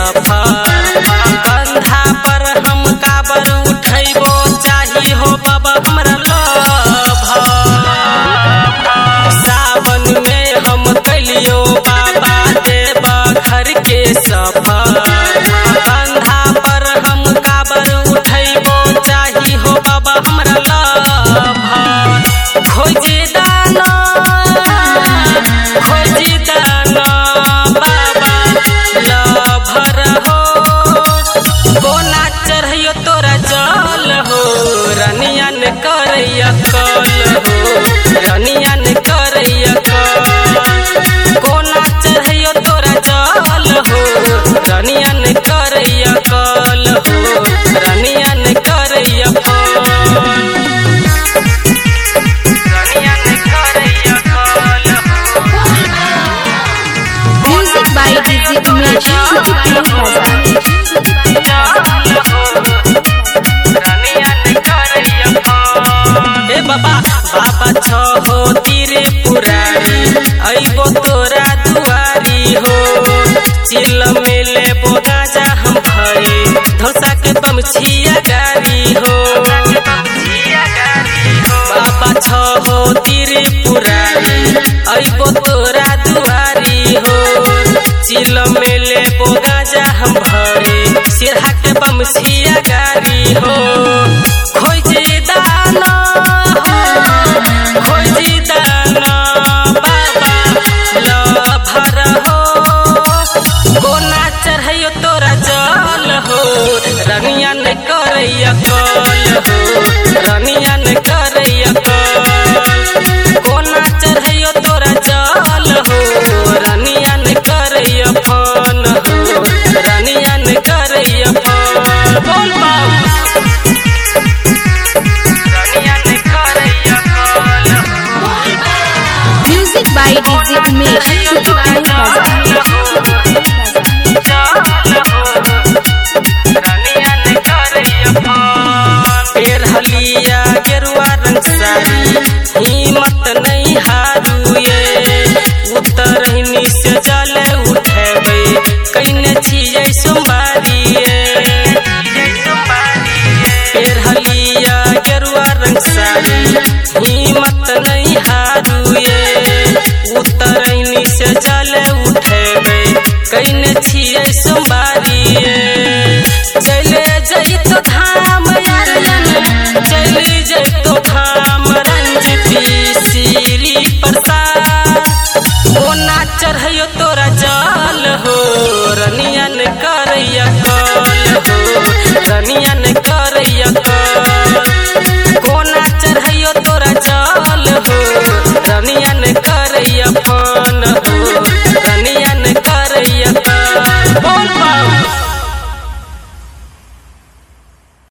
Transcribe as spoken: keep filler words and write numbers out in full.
सफर कंधा पर हम काबर उठैबो चाही हो बाबा हमरा लभर। सावन में हम कलियो बाबा देव घर के सफर कंधा पर हम काबर उठैबो चाही हो बाबा हमरा लभर। खोजी दाना खोजी दाना बाबा लभर हो कोना चढ़ियो तोरा जल हो रनिया ने करैया कल हो रनिया ने करैया कल कोना चढ़ियो तोरा जल हो रनिया ने करैया कल हो रनिया ने करैया कल रनिया ने करैया कल Music by D J Umesh, Shruti Play ए बाबा बाबा छो हो तीरे पुरारी अइबो तोरा दुआरी हो चिल मिले बोगाजा हम भरे धोसा के बमछिया गारी हो बाबा छो हो तीरे पुरारी अइबो तोरा दुआरी हो चिल मिले बोगाजा हम भरे सिरहा के बमछिया गारी हो खोजी दाना हो खोजी दाना बाबा लभर हो कोना चढ़ियो तोरा जल हो रनिया ने करैया कल हो रनिया ने करैया कल कोना चढ़ियो तोरा जल हो रनिया ने करैया फन हो रनिया ने करैया फन बोल बाबू Music by D J Umesh, Shruti Play पेड़ हलिया गेरुआ रंग सारी हिम्मत नहीं हारू ये उतरहिनी से जले उठेबै कइने छियै सोमवारी ये पेड़ हलिया गेरुआ रंग सारी हिम्मत नहीं हारू ये उतरहिनी से जले